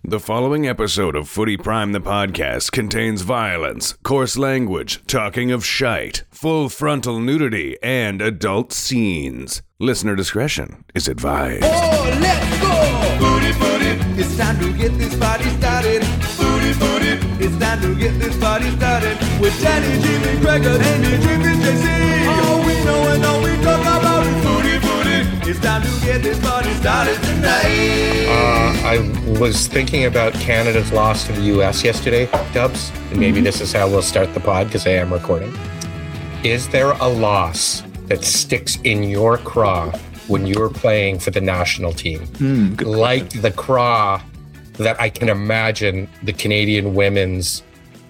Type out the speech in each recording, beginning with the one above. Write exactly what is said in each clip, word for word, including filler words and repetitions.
The following episode of Footy Prime the podcast contains violence, coarse language, talking of shite, full frontal nudity, and adult scenes. Listener discretion is advised. Oh, let's go! Footy, footy, it's time to get this party started. Footy, footy, it's time to get this party started. With Danny, Jimmy, Gregor, Andy, Jimmy, J C. All we know and all we talk about is footy, footy. It's time to get this party started tonight. Uh, I was thinking about Canada's loss to the U S yesterday, Dubs, and maybe mm-hmm. this is how we'll start the pod because I am recording. Is there a loss that sticks in your craw when you were playing for the national team? Mm, like the craw that I can imagine the Canadian women's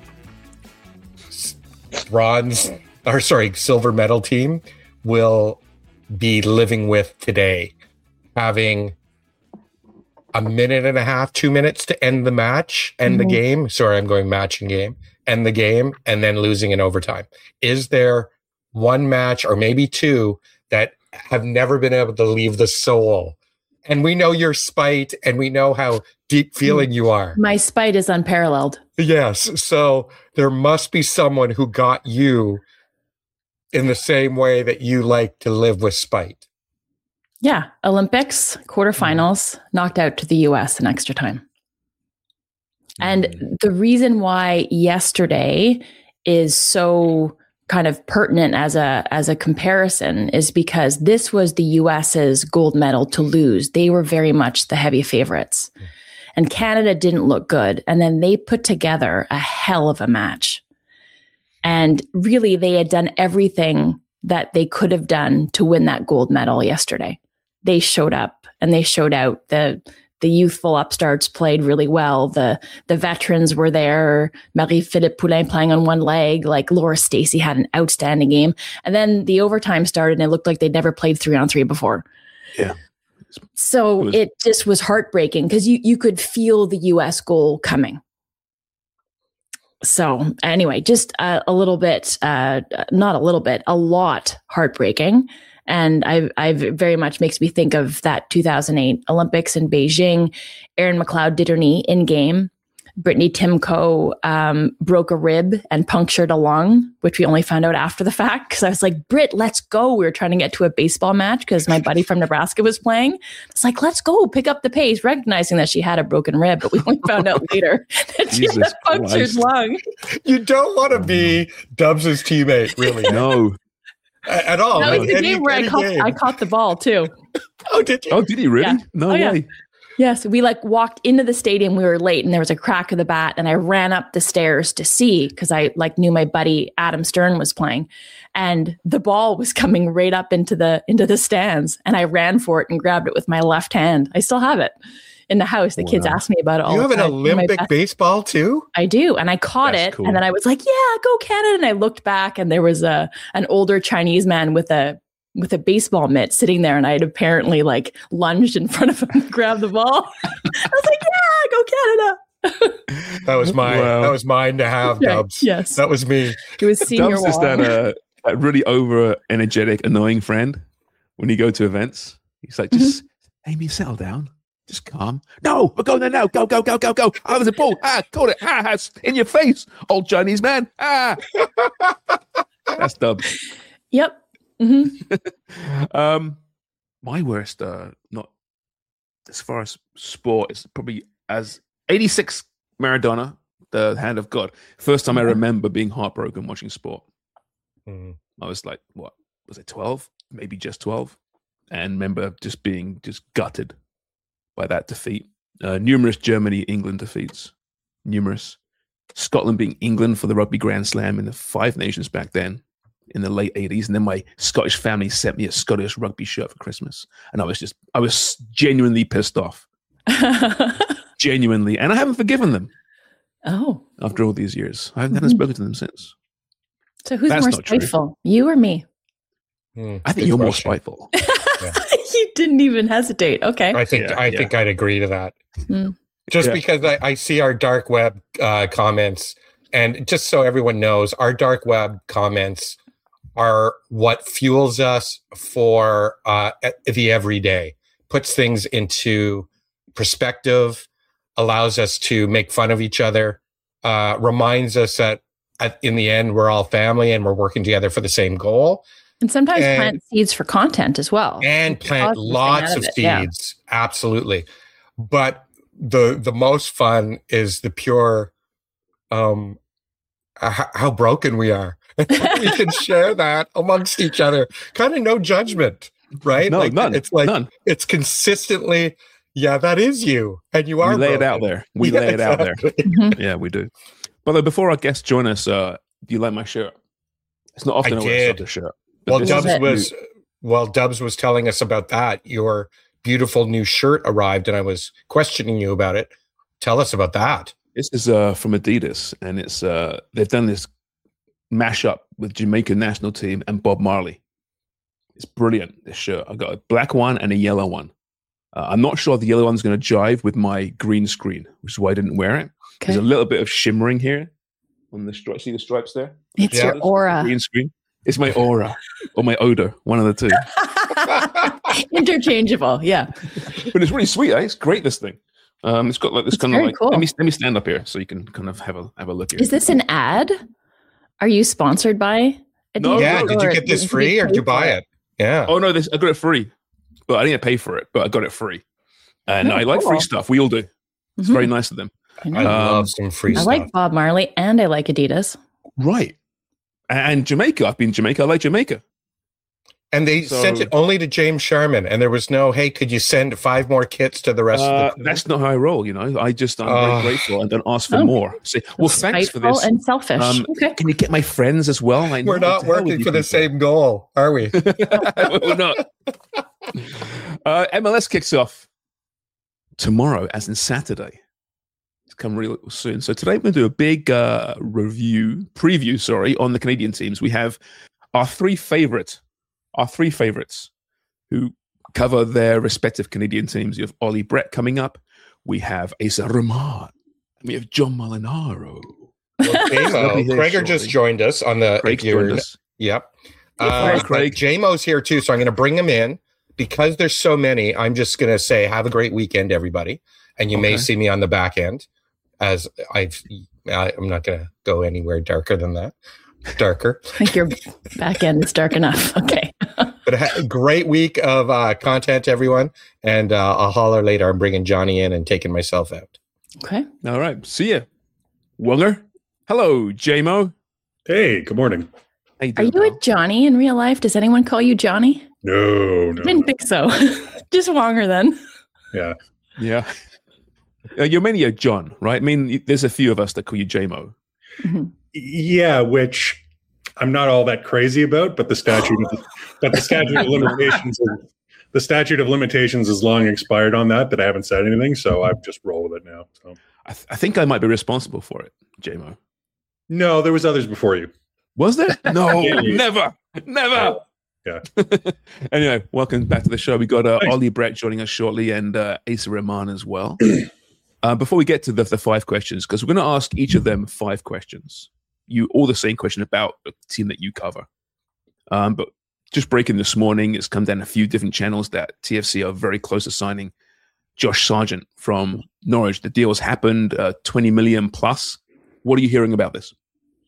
bronze, or sorry, silver medal team will be living with today, having a minute and a half, two minutes to end the match, end mm-hmm. the game. Sorry, I'm going match and game, end the game, and then losing in overtime. Is there one match or maybe two that have never been able to leave the soul? And we know your spite and we know how deep feeling you are. My spite is unparalleled. Yes. So there must be someone who got you in the same way that you like to live with spite. Yeah. Olympics, quarterfinals, knocked out to the U S in extra time. And the reason why yesterday is so kind of pertinent as a as a comparison is because this was the U S's gold medal to lose. They were very much the heavy favorites. And Canada didn't look good. And then they put together a hell of a match. And really, they had done everything that they could have done to win that gold medal yesterday. They showed up and they showed out. The The youthful upstarts played really well. The the veterans were there. Marie-Philippe Poulin playing on one leg. Like Laura Stacey had an outstanding game. And then the overtime started and it looked like they'd never played three on three before. Yeah. So it, was- it just was heartbreaking because you, you could feel the U S goal coming. So anyway, just a, a little bit, uh, not a little bit, a lot heartbreaking. And I, I very much makes me think of that two thousand eight Olympics in Beijing. Erin McLeod did her knee in game. Brittany Timko um, broke a rib and punctured a lung, which we only found out after the fact. Because I was like, Britt, let's go. We were trying to get to a baseball match because my buddy from Nebraska was playing. It's like, let's go, pick up the pace, recognizing that she had a broken rib. But we only found out later that she had a punctured lung. You don't want to be Dubs' teammate, really. No. At all. That was the any, game where I caught, game. I caught the ball too. Oh, did you? Oh, did he really? Yeah. No oh, way. Yeah. Yes, we like walked into the stadium. We were late, and there was a crack of the bat, and I ran up the stairs to see because I like knew my buddy Adam Stern was playing, and the ball was coming right up into the into the stands, and I ran for it and grabbed it with my left hand. I still have it in the house. The wow. kids ask me about it all you the time. You have an Olympic baseball too? I do. And I caught That's it. Cool. And then I was like, yeah, go Canada. And I looked back and there was a an older Chinese man with a with a baseball mitt sitting there. And I had apparently like lunged in front of him and grabbed the ball. I was like, yeah, go Canada. That was mine. Wow. That was mine to have, yeah, Dubs. Yes. That was me. It was senior Dubs wall. is that uh, a really over energetic, annoying friend when you go to events. He's like, just mm-hmm. Amy, settle down. Just calm. No, we're going there now. Go, go, go, go, go. Oh, there's a ball. Ah, caught it. Ah, it's in your face, old Chinese man. Ah. That's Dubs. Yep. Mm-hmm. um, my worst, uh, not as far as sport, is probably as eighty-six Maradona, the hand of God. First time I remember being heartbroken watching sport. Mm. I was like, what was it, twelve? Maybe just twelve. And remember just being just gutted by that defeat. Uh, numerous Germany, England defeats. Numerous. Scotland being England for the Rugby Grand Slam in the Five Nations back then in the late eighties. And then my Scottish family sent me a Scottish rugby shirt for Christmas. And I was just, I was genuinely pissed off. Genuinely. And I haven't forgiven them. Oh. After all these years. I haven't mm-hmm. spoken to them since. So who's That's more spiteful? You or me? Mm, I think you're more spiteful. Yeah. You didn't even hesitate. Okay. I think yeah, I yeah. think I'd agree to that. Mm. Just yeah. because I, I see our dark web uh, comments, and just so everyone knows, our dark web comments are what fuels us for uh, the everyday, puts things into perspective, allows us to make fun of each other, uh, reminds us that at, in the end, we're all family and we're working together for the same goal. And sometimes And- plant seeds for content as well. And plant Positive thing lots out of of it, yeah. seeds. Absolutely. But the the most fun is the pure um h- how broken we are. We can share that amongst each other. Kind of no judgment, right? No, like, none. It's like None. it's consistently, yeah, that is you. And you are We lay it broken. out there. We Yeah, lay it out there. exactly. Mhm. Yeah, we do. By the way, before our guests join us, uh, do you like my shirt? It's not often I I, wear did. such a shirt. but Well, this Dubs is it. was well, Dubs was telling us about that. Your beautiful new shirt arrived, and I was questioning you about it. Tell us about that. This is uh, from Adidas, and it's uh, they've done this mashup with Jamaican national team and Bob Marley. It's brilliant. This shirt. I got a black one and a yellow one. Uh, I'm not sure the yellow one's going to jive with my green screen, which is why I didn't wear it. Okay. There's a little bit of shimmering here on the stri- see the stripes there. It's Yeah. your aura. Green screen. It's my aura or my odor, one of the two. Interchangeable. Yeah. But it's really sweet. Eh? It's great. This thing. Um, it's got like this It's kind of very like. cool. Let me let me stand up here so you can kind of have a have a look here. Is this an ad? Are you sponsored by Adidas? No, Yeah, no, did you or get this did free or pay did you for buy it? Yeah. Oh no, this I got it free, but I didn't pay for it. But I got it free, and Oh, I like cool. free stuff. We all do. It's Mhm. very nice of them. I, know. I Um, love some free I stuff. like Bob Marley and I like Adidas. Right. And Jamaica. I've been in Jamaica. I like Jamaica. And they So- sent it only to James Sharman, and there was no, hey, could you send five more kits to the rest Uh, of the crew? that's not how I roll. You know, I just I'm Oh. very grateful and don't ask for Oh. more. Say, well, thanks for Spiteful this. and selfish. Um, okay. Can you get my friends as well? I We're know, not to hell with working you for the people. same goal, are we? We're not. Uh, M L S kicks off tomorrow, as in Saturday. It's come real soon. So today we're going to do a big uh, review, preview, sorry, on the Canadian teams. We have our three favorite, our three favorites who cover their respective Canadian teams. You have Ollie Brett coming up. We have Asa Rahman. We have John Molinaro. Well, J-Mo, Lovely here Gregor just shortly. joined us on the. Craig your- joined us. Yep. Hey, Uh, Craig. but Craig. J-Mo's here too, so I'm going to bring him in. Because there's so many, I'm just going to say, have a great weekend, everybody. And you may Okay. see me on the back end, as I've. I, I'm not going to go anywhere darker than that. Darker. I think your back end is dark enough. Okay. But a ha- great week of uh, content, everyone. And uh, I'll holler later. I'm bringing Johnny in and taking myself out. Okay. All right. See ya. Wonger. Hello, J-Mo. Hey, good morning. How you Are doing, you pal? a Johnny in real life? Does anyone call you Johnny? No, I no. didn't think so. Just Wonger then. Yeah. Yeah. Uh, you're mainly a John, right? I mean, y- there's a few of us that call you J-Mo. Mhm. Yeah, which I'm not all that crazy about, but the statute of, but the statute of limitations is, the statute of limitations is long expired on that, but I haven't said anything, so I've just rolled with it now. So I, th- I think I might be responsible for it, J-Mo. no, there was others before you. Was there? No, Yeah, you- never, never. Yeah. Anyway, welcome back to the show. We got uh, Thanks. Ollie Brett joining us shortly and uh, Asa Rahman as well. uh, before we get to the, the five questions, because we're going to ask each of them five questions. You all the same question about the team that you cover. Um, but just breaking this morning, it's come down a few different channels that T F C are very close to signing Josh Sargent from Norwich. The deal's happened, uh, twenty million plus. What are you hearing about this?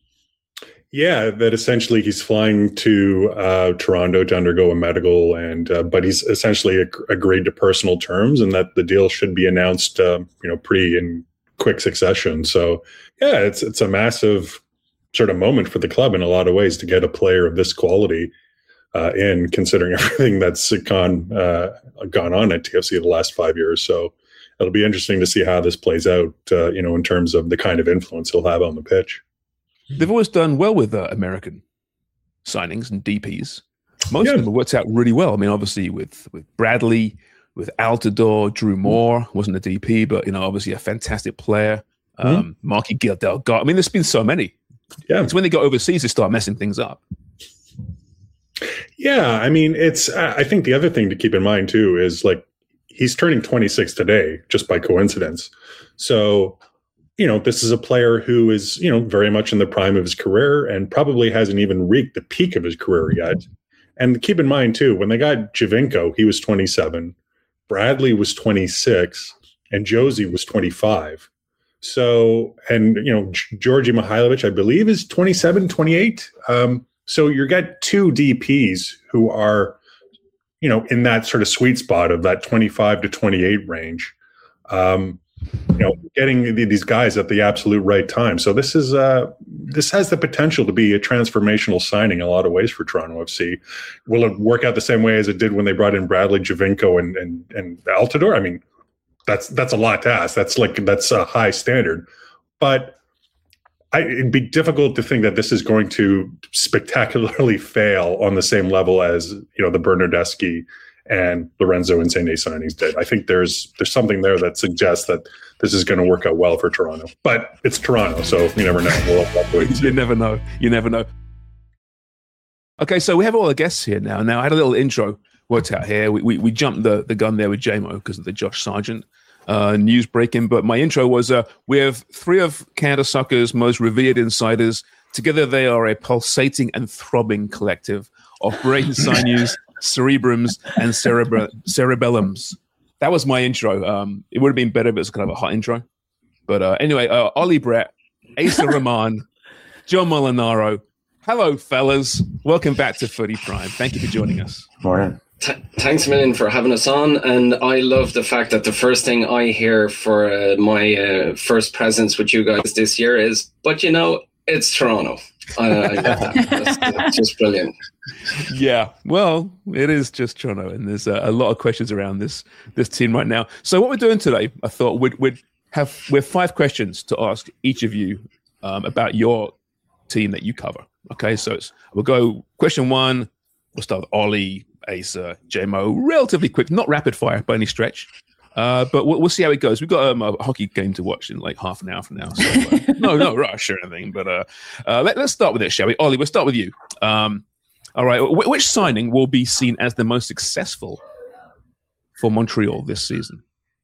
Yeah, that essentially he's flying to uh, Toronto to undergo a medical, and uh, but he's essentially ag- agreed to personal terms, and that the deal should be announced, uh, you know, pretty in quick succession. So, yeah, it's it's a massive sort of moment for the club in a lot of ways to get a player of this quality uh, in, considering everything that's gone uh, gone on at T F C the last five years. So, it'll be interesting to see how this plays out, uh, you know, in terms of the kind of influence he'll have on the pitch. They've always done well with uh, American signings and D Ps. Most Yeah. of them have worked out really well. I mean, obviously with with Bradley, with Altidore, Drew Moore wasn't a D P, but you know, obviously a fantastic player. Um, Marky Delgado. I mean, there's been so many. Yeah. It's when they go overseas they start messing things up. Yeah, I mean, it's. I I think the other thing to keep in mind too is like he's turning twenty-six today, just by coincidence. So, you know, this is a player who is, you know, very much in the prime of his career and probably hasn't even reached the peak of his career yet. And keep in mind too, when they got Javinko, he was twenty-seven, Bradley was twenty-six, and Josie was twenty-five. So, and, you know, Georgi Mihailovic, I believe, is twenty-seven, twenty-eight. Um, so you get two D Ps who are, you know, in that sort of sweet spot of that twenty-five to twenty-eight range. Um, you know, getting these guys at the absolute right time. So this is uh, this has the potential to be a transformational signing in a lot of ways for Toronto F C. Will it work out the same way as it did when they brought in Bradley, Javinko, and and and Altidore? I mean, that's that's a lot to ask. That's like that's a high standard, but I, it'd be difficult to think that this is going to spectacularly fail on the same level as, you know, the Bernardeschi and Lorenzo Insigne signings did. I think there's there's something there that suggests that this is going to work out well for Toronto. But it's Toronto, so you never know. We'll have to wait and see. You never know. You never know. Okay, so we have all the guests here now. Now, I had a little intro worked out here. We we, we jumped the, the gun there with J M O because of the Josh Sargent uh, news breaking. But my intro was uh, we have three of Canada Soccer's most revered insiders. Together, they are a pulsating and throbbing collective of brain sinews, cerebrums, and cerebr- cerebellums. That was my intro. Um, it would have been better if it was kind of a hot intro. But uh, anyway, uh, Ollie Brett, Asa Rahman, John Molinaro. Hello, fellas. Welcome back to Footy Prime. Thank you for joining us. Morning. Th- thanks a million for having us on. And I love the fact that the first thing I hear for uh, my uh, first presence with you guys this year is, but you know, it's Toronto. I, I love that. That's, that's just brilliant. Yeah, well, it is just Toronto, and there's a, a lot of questions around this this team right now. So what we're doing today, I thought we'd, we'd have we have five questions to ask each of you um, about your team that you cover. Okay, so it's, we'll go question one. We'll start with Ollie, Asa, J M O. Relatively quick, not rapid fire by any stretch. Uh, but we'll, we'll see how it goes. We've got um, a hockey game to watch in like half an hour from now. So, uh, no, no rush or anything. But uh, uh, let, let's start with it, shall we? Ollie, we'll start with you. Um, all right. W- which signing will be seen as the most successful for Montreal this season?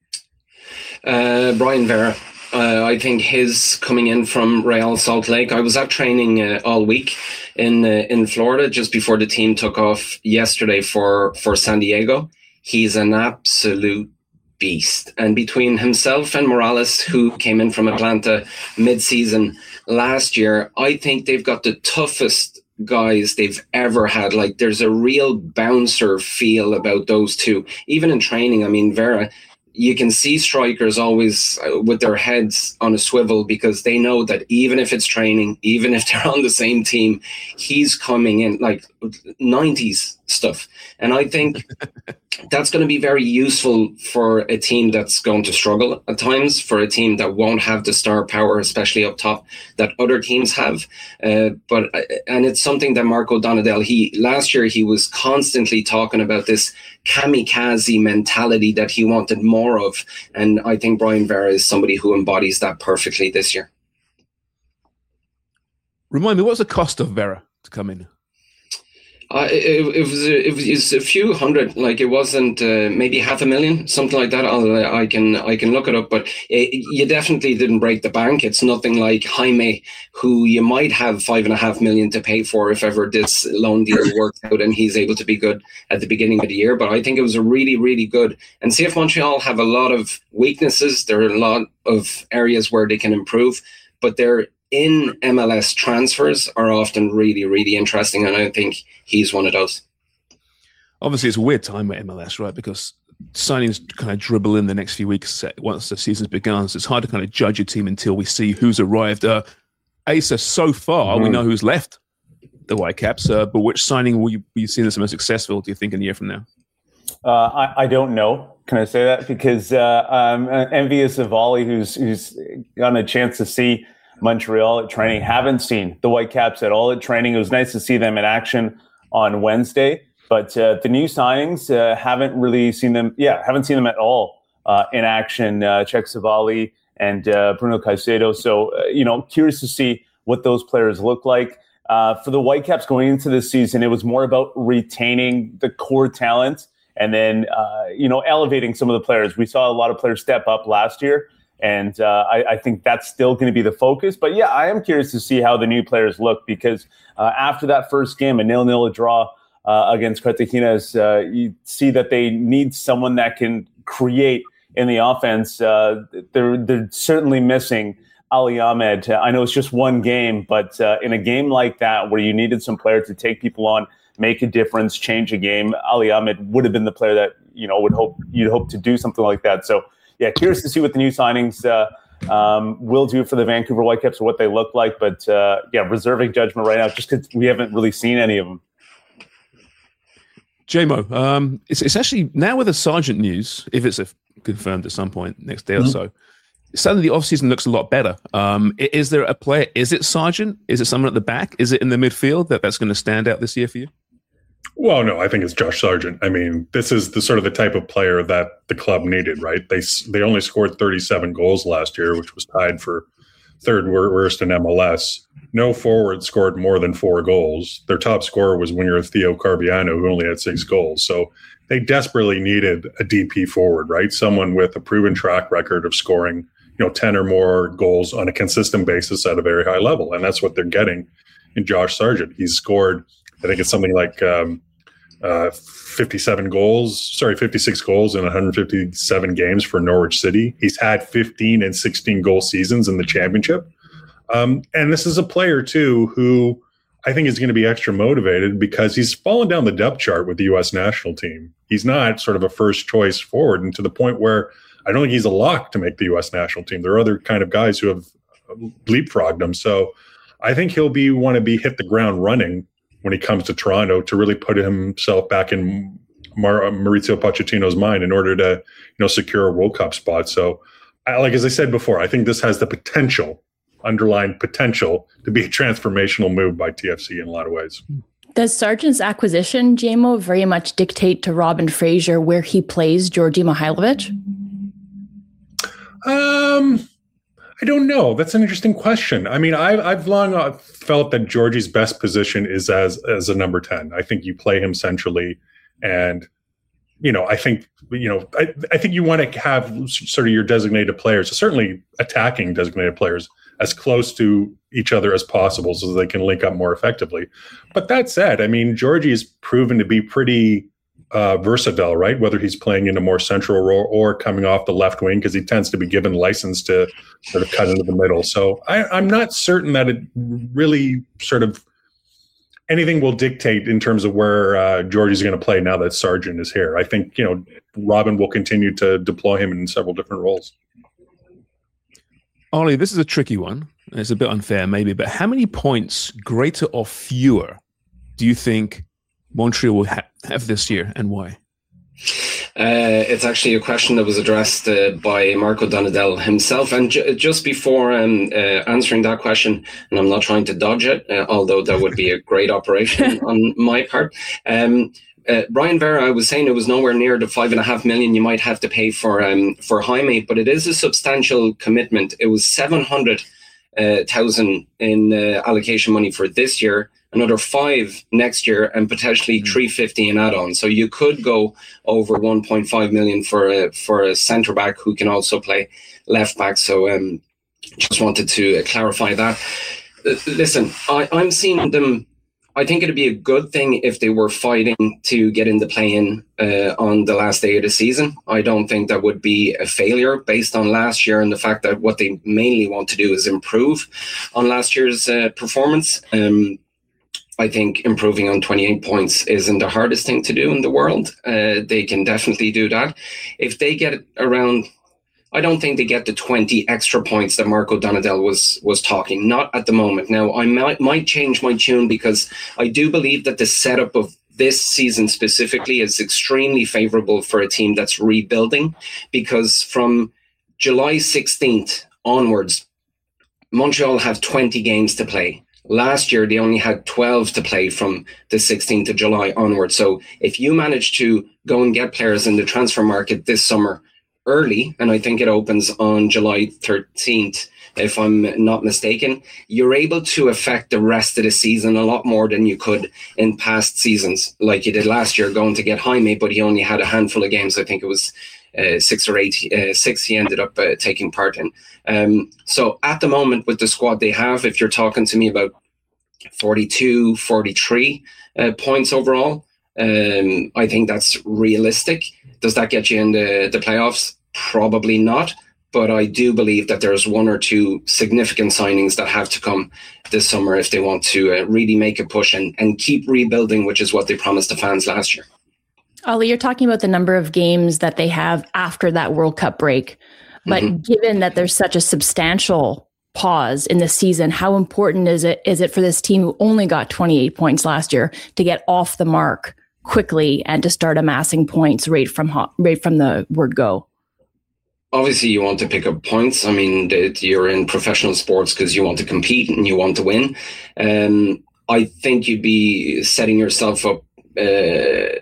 Uh, Brian Vera. Uh, I think his coming in from Real Salt Lake. I was at training uh, all week in uh, in Florida just before the team took off yesterday for, for San Diego. He's an absolute beast. And between himself and Morales, who came in from Atlanta mid-season last year, I think they've got the toughest guys they've ever had. Like, there's a real bouncer feel about those two. Even in training, I mean, Vera, you can see strikers always with their heads on a swivel because they know that even if it's training, even if they're on the same team, he's coming in like nineties stuff. And I think that's going to be very useful for a team that's going to struggle at times, for a team that won't have the star power, especially up top, that other teams have. Uh, but and it's something that Marco Donadel, he last year he was constantly talking about this kamikaze mentality that he wanted more of. And I think Brian Vera is somebody who embodies that perfectly this year. Remind me, what's the cost of Vera to come in? Uh, it, it was it was a few hundred, like it wasn't uh, maybe half a million, something like that. I'll, I can I can look it up, but it, you definitely didn't break the bank. It's nothing like Jaime, who you might have five and a half million to pay for if ever this loan deal works out and he's able to be good at the beginning of the year. But I think it was a really really good. And C F Montreal have a lot of weaknesses. There are a lot of areas where they can improve, but they're in M L S transfers are often really, really interesting, and I think he's one of those. Obviously, it's a weird time with M L S, right? Because signings kind of dribble in the next few weeks once the season's begun, so it's hard to kind of judge a team until we see who's arrived. Uh, Asa, so far, mm-hmm. we know who's left the Whitecaps, uh, but which signing will you be seeing as the most successful, do you think, in a year from now? Uh, I, I don't know. Can I say that? Because uh, I'm envious of Ollie, who's, who's gotten a chance to see Montreal at training. Haven't seen the Whitecaps at all at training. It was nice to see them in action on Wednesday, but uh, the new signings, uh, haven't really seen them. Yeah, haven't seen them at all uh, in action. Uh, Cheick Savali and uh, Bruno Caicedo. So, uh, you know, curious to see what those players look like. Uh, for the Whitecaps going into this season, it was more about retaining the core talent and then, uh, you know, elevating some of the players. We saw a lot of players step up last year. And uh, I, I think that's still going to be the focus. But, yeah, I am curious to see how the new players look because uh, after that first game, a nil-nil draw uh, against Cartagena's, uh, you see that they need someone that can create in the offense. Uh, they're they're certainly missing Ali Ahmed. I know it's just one game, but uh, in a game like that where you needed some players to take people on, make a difference, change a game, Ali Ahmed would have been the player that you know would hope you'd hope to do something like that. So yeah, curious to see what the new signings uh, um, will do for the Vancouver Whitecaps or what they look like. But uh, yeah, reserving judgment right now just because we haven't really seen any of them. J-Mo, um, it's, it's actually now with the Sargent news, if it's a, confirmed at some point next day mm-hmm. or so, suddenly the offseason looks a lot better. Um, is there a player? Is it Sargent? Is it someone at the back? Is it in the midfield that that's going to stand out this year for you? Well, no, I think it's Josh Sargent. I mean, this is the sort of the type of player that the club needed, right? They they only scored thirty-seven goals last year, which was tied for third worst in M L S. No forward scored more than four goals. Their top scorer was winger Theo Carbiano, who only had six goals. So they desperately needed a D P forward, right? Someone with a proven track record of scoring, you know, ten or more goals on a consistent basis at a very high level. And that's what they're getting in Josh Sargent. He's scored, I think it's something like um, uh, fifty-seven goals, sorry, fifty-six goals in one hundred fifty-seven games for Norwich City. He's had fifteen and sixteen goal seasons in the championship. Um, and this is a player, too, who I think is going to be extra motivated because he's fallen down the depth chart with the U S national team. He's not sort of a first choice forward, and to the point where I don't think he's a lock to make the U S national team. There are other kind of guys who have leapfrogged him. So I think he'll be want to be hit the ground running when he comes to Toronto to really put himself back in Mar- Maurizio Pochettino's mind in order to, you know, secure a World Cup spot. So, I, like as I said before, I think this has the potential, underlying potential, to be a transformational move by T F C in a lot of ways. Does Sargent's acquisition, J-Mo, very much dictate to Robin Fraser where he plays Djordje Mihailovic? Um, I don't know. That's an interesting question. I mean, I've, I've long felt that Djordje's best position is as as a number ten. I think you play him centrally, and you know, I think you know, I, I think you want to have sort of your designated players, certainly attacking designated players, as close to each other as possible so they can link up more effectively. But that said, I mean, Djordje is proven to be pretty uh, versatile, right? Whether he's playing in a more central role or coming off the left wing, because he tends to be given license to sort of cut into the middle. So I, I'm not certain that it really sort of anything will dictate in terms of where uh, Djordje is going to play now that Sargent is here. I think, you know, Robin will continue to deploy him in several different roles. Ollie, this is a tricky one. It's a bit unfair, maybe, but how many points, greater or fewer, do you think Montreal will ha- have this year, and why? Uh, it's actually a question that was addressed uh, by Marco Donadel himself. And ju- just before um, uh, answering that question, and I'm not trying to dodge it, uh, although that would be a great operation on my part. Um, Uh, Brian Vera, I was saying it was nowhere near the five and a half million you might have to pay for um, for Jaime, but it is a substantial commitment. It was seven hundred thousand in uh, allocation money for this year, another five next year, and potentially mm. three fifty in add-on. So you could go over one point five million for a for a centre back who can also play left back. So um, just wanted to clarify that. Uh, listen, I, I'm seeing them. I think it'd be a good thing if they were fighting to get in the play-in uh, on the last day of the season. I don't think that would be a failure based on last year and the fact that what they mainly want to do is improve on last year's uh, performance. Um, I think improving on twenty-eight points isn't the hardest thing to do in the world. Uh, they can definitely do that. If they get around... I don't think they get the twenty extra points that Marco Donadel was was talking, not at the moment. Now, I might, might change my tune because I do believe that the setup of this season specifically is extremely favorable for a team that's rebuilding, because from July sixteenth onwards, Montreal have twenty games to play. Last year, they only had twelve to play from the sixteenth of July onwards. So if you manage to go and get players in the transfer market this summer early, and I think it opens on July thirteenth, if I'm not mistaken, you're able to affect the rest of the season a lot more than you could in past seasons, like you did last year going to get Jaime, but he only had a handful of games. I think it was uh, six or eight, uh, six he ended up uh, taking part in. Um, so at the moment with the squad they have, if you're talking to me about forty-two, forty-three uh, points overall, um, I think that's realistic. Does that get you in the, the playoffs? Probably not. But I do believe that there's one or two significant signings that have to come this summer if they want to uh, really make a push and, and keep rebuilding, which is what they promised the fans last year. Ollie, you're talking about the number of games that they have after that World Cup break. But mm-hmm. given that there's such a substantial pause in the season, how important is it is it for this team who only got twenty-eight points last year to get off the mark quickly and to start amassing points right from right from the word go? Obviously, you want to pick up points. I mean, you're in professional sports because you want to compete and you want to win. Um, I think you'd be setting yourself up. Uh,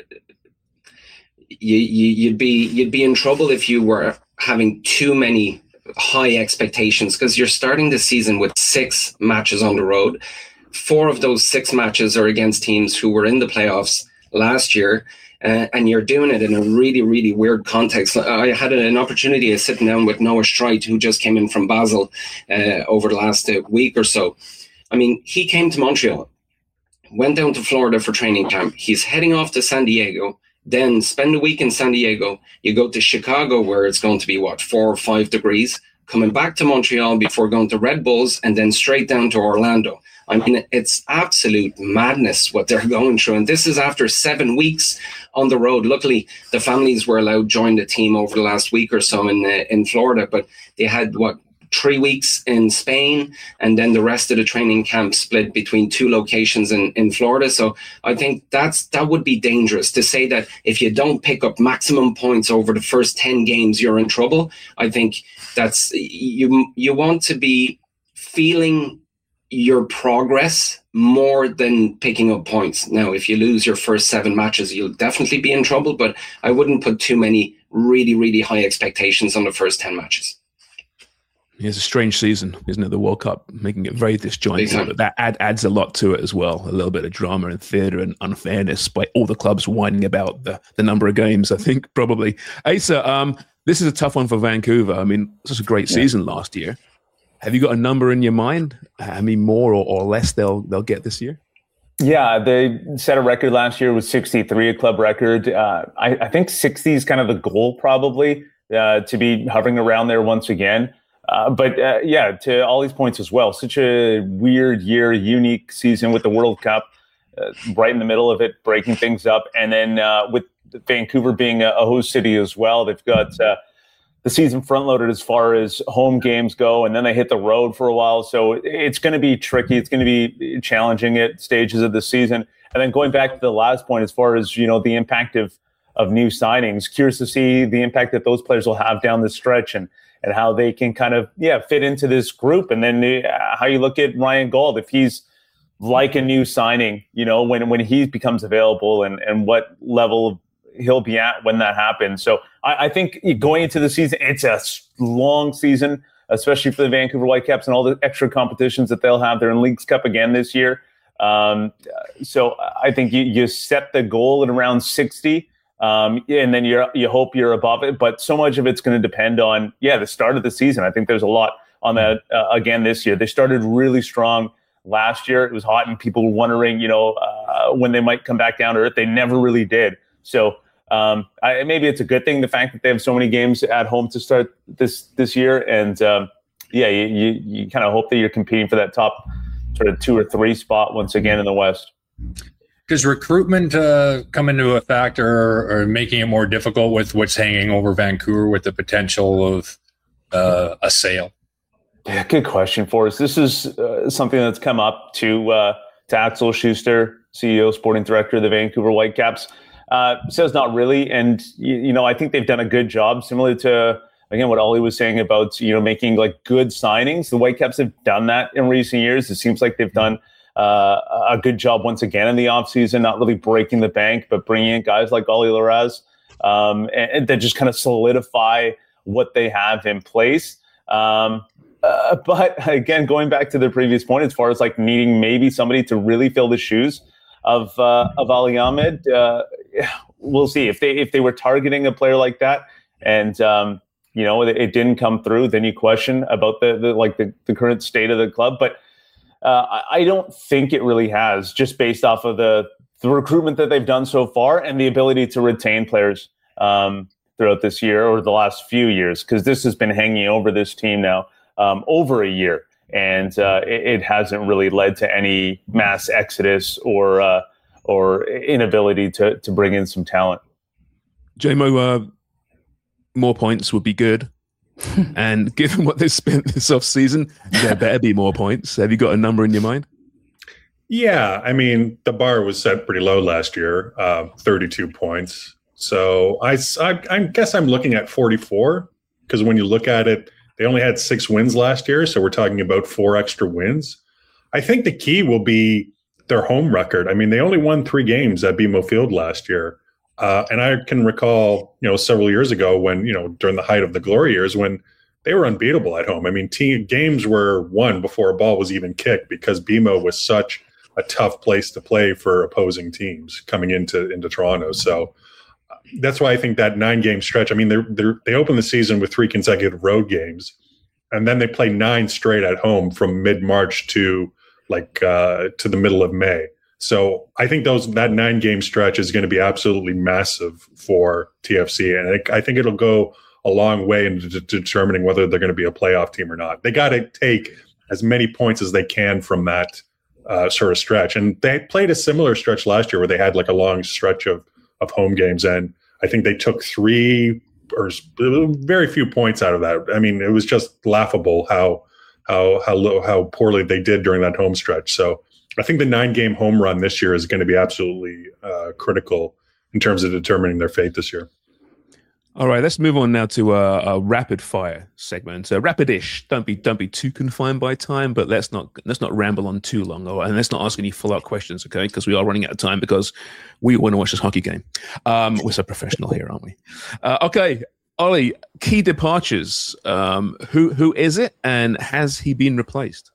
you, you, you'd be you'd be in trouble if you were having too many high expectations, because you're starting the season with six matches on the road. Four of those six matches are against teams who were in the playoffs last year. Uh, and you're doing it in a really, really weird context. I had an opportunity of sitting down with Noah Streit, who just came in from Basel uh, over the last uh, week or so. I mean, he came to Montreal, went down to Florida for training camp. He's heading off to San Diego, then spend a week in San Diego. You go to Chicago, where it's going to be, what, four or five degrees, coming back to Montreal before going to Red Bulls, and then straight down to Orlando. I mean, it's absolute madness what they're going through. And this is after seven weeks on the road. Luckily, the families were allowed to join the team over the last week or so in uh, in Florida. But they had, what, three weeks in Spain, and then the rest of the training camp split between two locations in, in Florida. So I think that's that would be dangerous to say that if you don't pick up maximum points over the first ten games, you're in trouble. I think that's you you want to be feeling your progress more than picking up points. Now, if you lose your first seven matches, you'll definitely be in trouble, but I wouldn't put too many really, really high expectations on the first ten matches. It's a strange season, isn't it? The World Cup, making it very disjointed, but that add, adds a lot to it as well. A little bit of drama and theatre and unfairness by all the clubs whining about the, the number of games, I think, probably. Asa, um, this is a tough one for Vancouver. I mean, this was a great yeah. season last year. Have you got a number in your mind? How many more or, or less they'll they'll get this year? Yeah, they set a record last year with sixty-three, a club record. Uh, I, I think sixty is kind of the goal, probably, uh, to be hovering around there once again. Uh, but uh, yeah, to all these points as well, such a weird year, unique season with the World Cup, uh, right in the middle of it, breaking things up. And then uh, with Vancouver being a, a host city as well, they've got uh, the season front loaded as far as home games go, and then they hit the road for a while. So it's going to be tricky. It's going to be challenging at stages of the season. And then going back to the last point, as far as, you know, the impact of, of new signings, curious to see the impact that those players will have down the stretch, and, and how they can kind of, yeah, fit into this group. And then uh, how you look at Ryan Gauld, if he's like a new signing, you know, when, when he becomes available, and, and what level he'll be at when that happens. So I, I think going into the season, it's a long season, especially for the Vancouver Whitecaps and all the extra competitions that they'll have. They're in Leagues Cup again this year. Um, so I think you, you set the goal at around sixty, um, and then you you hope you're above it. But so much of it's going to depend on, yeah, the start of the season. I think there's a lot on that uh, again this year. They started really strong last year. It was hot, and people were wondering, you know, uh, when they might come back down to earth. They never really did. So Um, I, maybe it's a good thing, the fact that they have so many games at home to start this this year, and um, yeah, you you, you kind of hope that you're competing for that top sort of two or three spot once again in the West. Does recruitment uh, come into a factor, or, or making it more difficult with what's hanging over Vancouver with the potential of uh, a sale? Yeah, good question for us. This is uh, something that's come up to uh, to Axel Schuster, C E O, sporting director of the Vancouver Whitecaps. Uh, says not really, and you, you know I think they've done a good job, similar to again what Ollie was saying about you know making like good signings. The Whitecaps have done that in recent years. It seems like they've done uh, a good job once again in the offseason, not really breaking the bank, but bringing in guys like Ollie Larraz um, and, and that just kind of solidify what they have in place. Um, uh, but again, going back to the previous point, as far as like needing maybe somebody to really fill the shoes of uh, of Ali Ahmed, uh, we'll see if they if they were targeting a player like that, and um, you know it, it didn't come through. Then you question about the, the like the, the current state of the club. But uh, I, I don't think it really has, just based off of the the recruitment that they've done so far and the ability to retain players. Um, throughout this year or the last few years, because this has been hanging over this team now um, over a year, and uh, it, it hasn't really led to any mass exodus or uh, or inability to to bring in some talent. J-Mo, uh, more points would be good. And given what they spent this offseason, there better be more points. Have you got a number in your mind? Yeah, I mean, the bar was set pretty low last year, uh, thirty-two points. So I, I, I guess I'm looking at forty-four, because when you look at it, they only had six wins last year. So we're talking about four extra wins. I think the key will be their home record. I mean, they only won three games at B M O Field last year. Uh, and I can recall, you know, several years ago when, you know, during the height of the glory years when they were unbeatable at home. I mean, team games were won before a ball was even kicked because B M O was such a tough place to play for opposing teams coming into, into Toronto. So uh, that's why I think that nine game stretch, I mean, they're, they're, they opened the season with three consecutive road games, and then they play nine straight at home from mid-March to like uh, to the middle of May. So I think those that nine game stretch is going to be absolutely massive for T F C, and I, I think it'll go a long way into de- determining whether they're going to be a playoff team or not. They got to take as many points as they can from that uh, sort of stretch, and they played a similar stretch last year where they had like a long stretch of of home games, and I think they took three or very few points out of that. I mean, it was just laughable how how how low, how poorly they did during that home stretch. So I think the nine-game home run this year is going to be absolutely uh, critical in terms of determining their fate this year. All right, let's move on now to a, a rapid-fire segment. Uh, rapid-ish. Don't be don't be too confined by time, but let's not let's not ramble on too long, or, and let's not ask any follow-up questions, okay? Because we are running out of time because we want to watch this hockey game. Um, we're so professional here, aren't we? Uh, okay, Ollie. Key departures. Um, who who is it, and has he been replaced?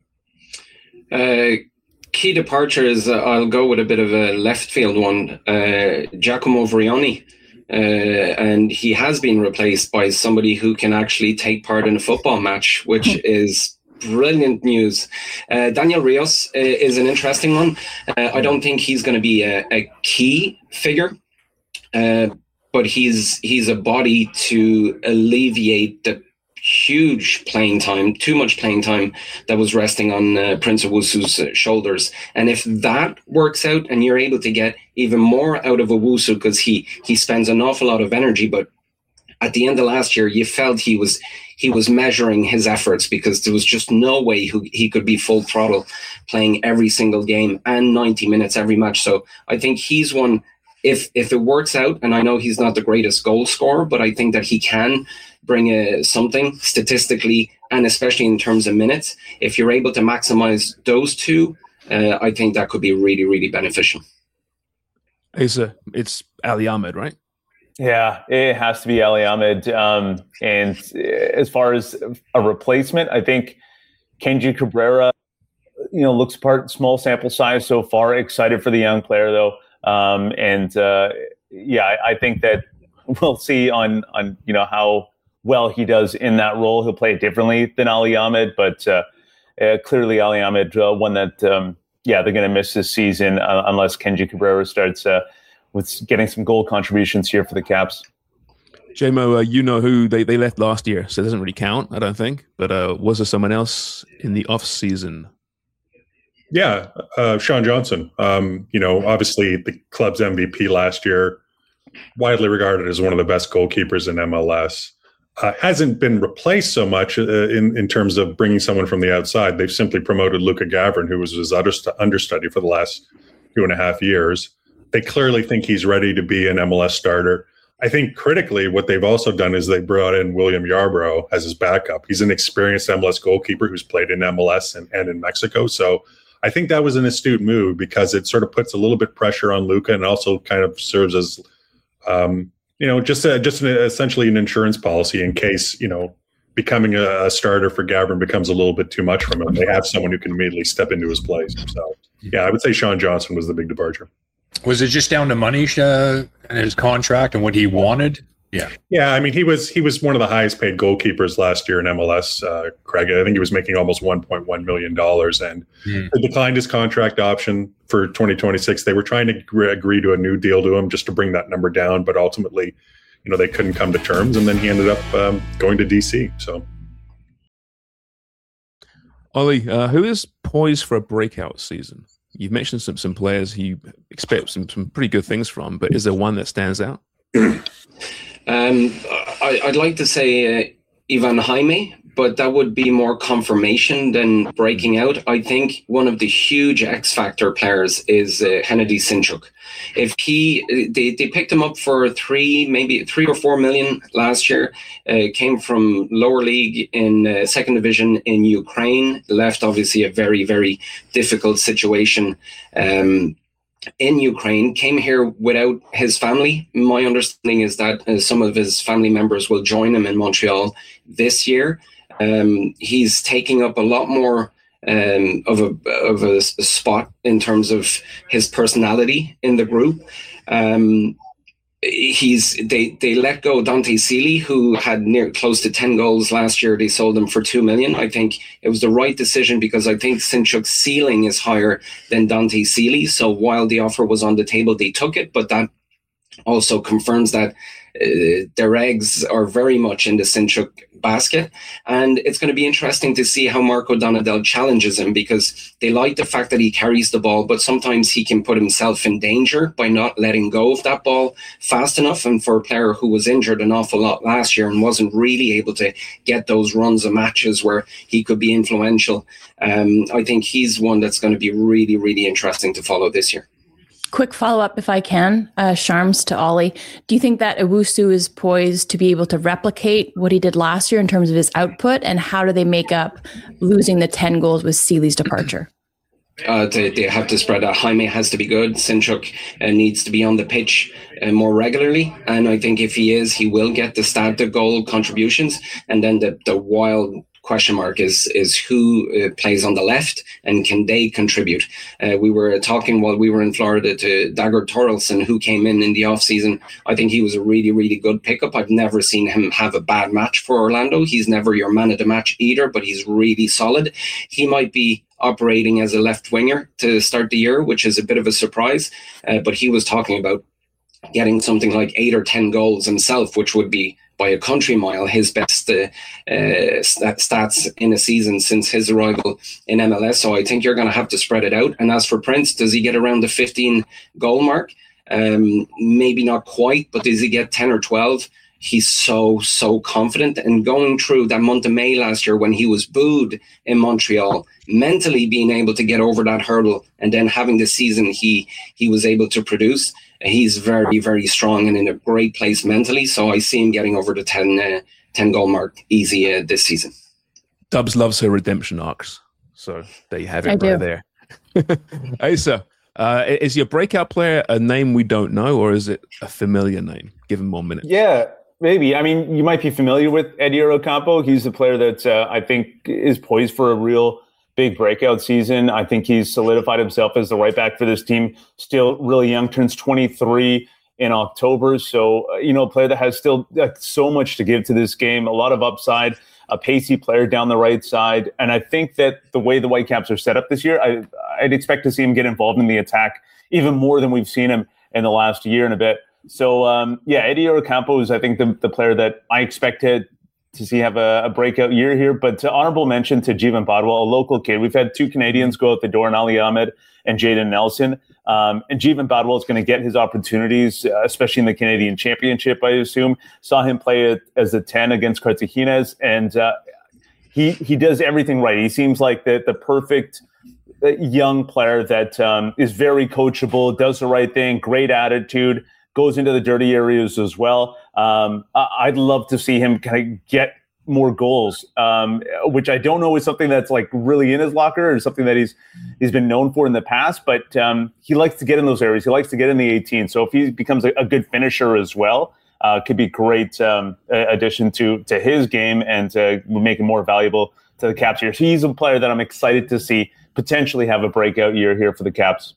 Uh, Key departures, uh, I'll go with a bit of a left field one. Uh, Giacomo Vrioni. Uh, and he has been replaced by somebody who can actually take part in a football match, which is brilliant news. Uh, Daniel Rios uh, is an interesting one. Uh, I don't think he's going to be a, a key figure, uh, but he's he's a body to alleviate the huge playing time, too much playing time that was resting on uh, Prince Owusu's uh, shoulders. And if that works out and you're able to get even more out of Owusu, because he he spends an awful lot of energy, but at the end of last year, you felt he was he was measuring his efforts because there was just no way who, he could be full throttle playing every single game and ninety minutes every match. So I think he's one, if if it works out, and I know he's not the greatest goal scorer, but I think that he can bring a, something statistically and especially in terms of minutes. If you're able to maximize those two, uh, I think that could be really, really beneficial. It's, a, it's Ali Ahmed, right? Yeah, it has to be Ali Ahmed. Um, and as far as a replacement, I think Kenji Cabrera, you know, looks part small sample size so far. Excited for the young player though. Um, and uh, yeah, I, I think that we'll see on, on, you know, how well he does in that role. He'll play it differently than Ali Ahmed, but uh, uh, clearly Ali Ahmed, uh, one that, um, yeah, they're going to miss this season uh, unless Kenji Cabrera starts uh, with getting some goal contributions here for the Caps. J-Mo, uh, you know who they, they left last year, so it doesn't really count, I don't think. But uh, was there someone else in the off season? Yeah, uh, Sean Johnson. Um, you know, obviously the club's M V P last year, widely regarded as one of the best goalkeepers in M L S. Uh, hasn't been replaced so much uh, in, in terms of bringing someone from the outside. They've simply promoted Luca Gavrin, who was his underst- understudy for the last two and a half years. They clearly think he's ready to be an M L S starter. I think critically what they've also done is they brought in William Yarbrough as his backup. He's an experienced M L S goalkeeper who's played in M L S and, and in Mexico. So I think that was an astute move because it sort of puts a little bit pressure on Luca and also kind of serves as um, – you know, just a, just an, essentially an insurance policy in case, you know, becoming a, a starter for Gavrin becomes a little bit too much from him. They have someone who can immediately step into his place. So, yeah, I would say Sean Johnson was the big departure. Was it just down to money uh, and his contract and what he wanted? Yeah. Yeah, I mean, he was he was one of the highest paid goalkeepers last year in M L S, uh, Craig. I think he was making almost one point one million dollars and mm. they declined his contract option for twenty twenty-six. They were trying to agree to a new deal to him just to bring that number down, but ultimately you know, they couldn't come to terms, and then he ended up um, going to D C. So, Ollie, uh, who is poised for a breakout season? You've mentioned some some players who you expect some some pretty good things from, but is there one that stands out? um, I, I'd like to say uh, Ivan Jaime, but that would be more confirmation than breaking out. I think one of the huge X Factor players is uh, Hennedy Sinchuk. If he, they, they picked him up for three, maybe three or four million last year, uh, came from lower league in uh, second division in Ukraine, left obviously a very, very difficult situation um, in Ukraine, came here without his family. My understanding is that uh, some of his family members will join him in Montreal this year. Um, he's taking up a lot more um, of a of a, a spot in terms of his personality in the group. Um, he's they they let go Dante Seeley, who had near close to ten goals last year. They sold him for two million. I think it was the right decision because I think Sinchuk's ceiling is higher than Dante Seeley. So while the offer was on the table, they took it, but that also confirms that uh, their eggs are very much in the Sinchuk basket. And it's going to be interesting to see how Marco Donadel challenges him, because they like the fact that he carries the ball, but sometimes he can put himself in danger by not letting go of that ball fast enough. And for a player who was injured an awful lot last year and wasn't really able to get those runs of matches where he could be influential, um, I think he's one that's going to be really, really interesting to follow this year. Quick follow-up, if I can, uh, Sharms to Ollie. Do you think that Owusu is poised to be able to replicate what he did last year in terms of his output? And how do they make up losing the ten goals with Seeley's departure? Uh, they, they have to spread out. Jaime has to be good. Sinchuk uh, needs to be on the pitch uh, more regularly. And I think if he is, he will get the stat to goal contributions. And then the, the wild question mark is is who uh, plays on the left and can they contribute. Uh, we were talking while we were in Florida to Dagger Torelson, who came in in the offseason. I think he was a really, really good pickup. I've never seen him have a bad match for Orlando. He's never your man of the match either, but he's really solid. He might be operating as a left winger to start the year, which is a bit of a surprise. Uh, but he was talking about getting something like eight or ten goals himself, which would be by a country mile his best uh, uh, stats in a season since his arrival in M L S. So I think you're going to have to spread it out. And as for Prince, does he get around the fifteen goal mark? Um, maybe not quite, but does he get ten or twelve? He's so, so confident. And going through that month of May last year when he was booed in Montreal, mentally being able to get over that hurdle and then having the season he he was able to produce, he's very, very strong and in a great place mentally. So I see him getting over the ten, uh, ten goal mark easy uh, this season. Dubs loves her redemption arcs. So there you have it I right do. there. Asa, uh, is your breakout player a name we don't know, or is it a familiar name? Give him one minute. Yeah, maybe. I mean, you might be familiar with Eddie Ocampo. He's a player that uh, I think is poised for a real big breakout season. I think he's solidified himself as the right back for this team. Still really young, turns twenty-three in October. So, uh, you know, a player that has still like, so much to give to this game, a lot of upside, a pacey player down the right side. And I think that the way the Whitecaps are set up this year, I, I'd expect to see him get involved in the attack even more than we've seen him in the last year and a bit. So, um, yeah, Eddie Ocampo is, I think, the, the player that I expect to to see have a, a breakout year here. But to honorable mention to Jeevan Badwal, a local kid. We've had two Canadians go out the door, Ali Ahmed and Jaden Nelson. Um, and Jeevan Badwal is going to get his opportunities, uh, especially in the Canadian Championship, I assume. Saw him play as a ten against Cartagenas, and uh, he he does everything right. He seems like the, the perfect young player that um, is very coachable, does the right thing, great attitude, goes into the dirty areas as well. Um, I'd love to see him kind of get more goals, um, which I don't know is something that's like really in his locker or something that he's he's been known for in the past. But um, he likes to get in those areas. He likes to get in the eighteen. So if he becomes a, a good finisher as well, uh, could be great um, addition to to his game and uh, make him more valuable to the Caps here. So he's a player that I'm excited to see potentially have a breakout year here for the Caps.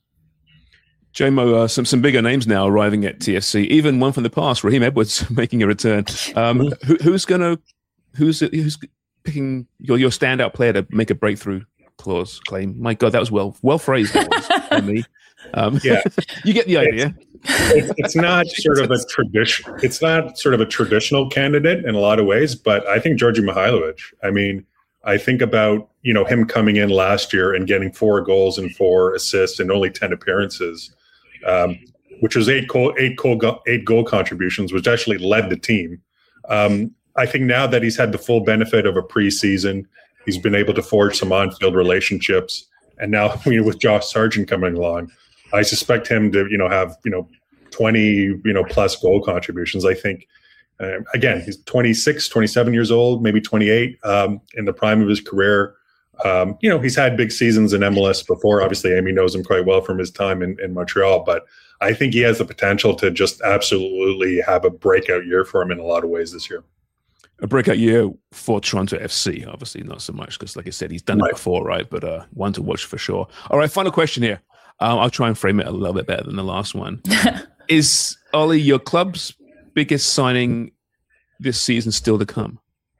J-Mo, uh, some, some bigger names now arriving at T F C, even one from the past, Raheem Edwards making a return. Um, who, who's going to, who's who's picking your, your standout player to make a breakthrough clause claim? My God, that was well well phrased. That was, for me. Um, Yeah. You get the idea. it's, it's not sort of a tradition. It's not sort of a traditional candidate in a lot of ways, but I think Georgi Mihailovic. I mean, I think about, you know, him coming in last year and getting four goals and four assists and only ten appearances, um, which was eight goal, eight goal, eight goal contributions, which actually led the team. Um, I think now that he's had the full benefit of a preseason, he's been able to forge some on-field relationships, and now you know, with Josh Sargent coming along, I suspect him to, you know, have, you know, twenty, you know, plus goal contributions. I think, uh, again, he's twenty-six, twenty-seven years old, maybe twenty-eight, um, in the prime of his career. Um, you know, he's had big seasons in M L S before. Obviously, Amy knows him quite well from his time in, in Montreal, but I think he has the potential to just absolutely have a breakout year for him in a lot of ways this year. A breakout year for Toronto F C, obviously not so much because, like I said, he's done right. it before, right? But uh, one to watch for sure. All right, final question here. Um, I'll try and frame it a little bit better than the last one. Is, Ollie, your club's biggest signing this season still to come?